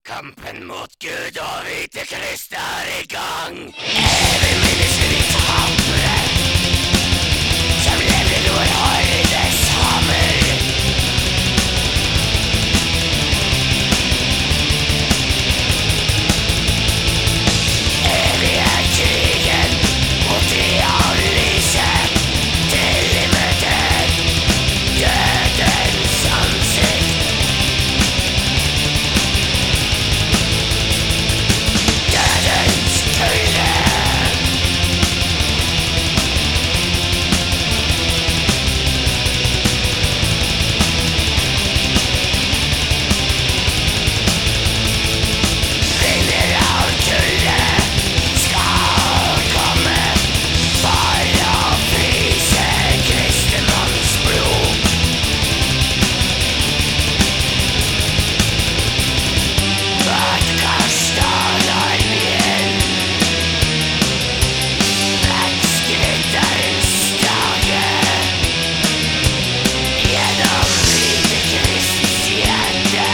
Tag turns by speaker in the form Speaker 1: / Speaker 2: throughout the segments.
Speaker 1: Kampen mot Gud og hvite Krist er i gang. Evig menneskelig tapere som lever noen høydes hammer. Evig er krigen mot de avlyse til i møte dødens ansikt. Dødens køyre. Vinner av kullet skal komme for å fryse kristemanns blod. Bortkastet armien, blekkskritterens dage, gjennom hvite Krists hjerte.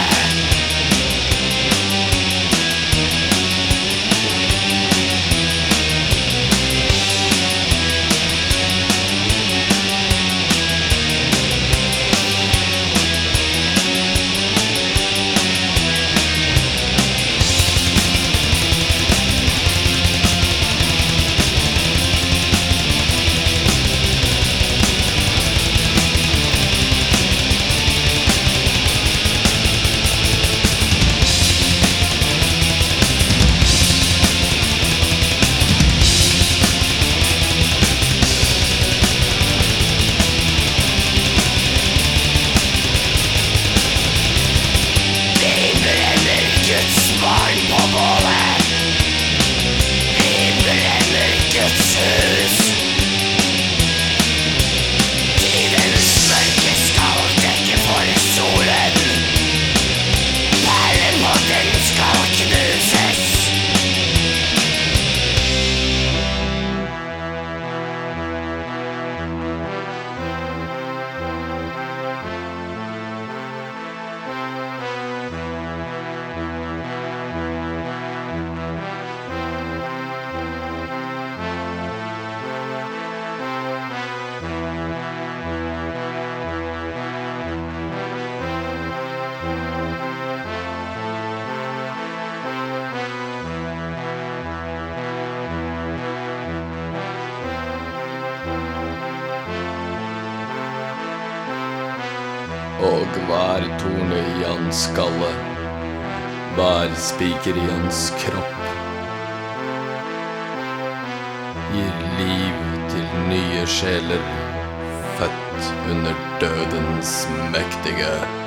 Speaker 1: Vi brenner Guds barn på bålet. Vi brenner Guds hus. Tidens mørke skal dekke for solen. Perlemåten skal knuses.
Speaker 2: Og hver torne i hans skalle, hver spiker i hans kropp, gir liv til nye sjeler, født under dødens mektige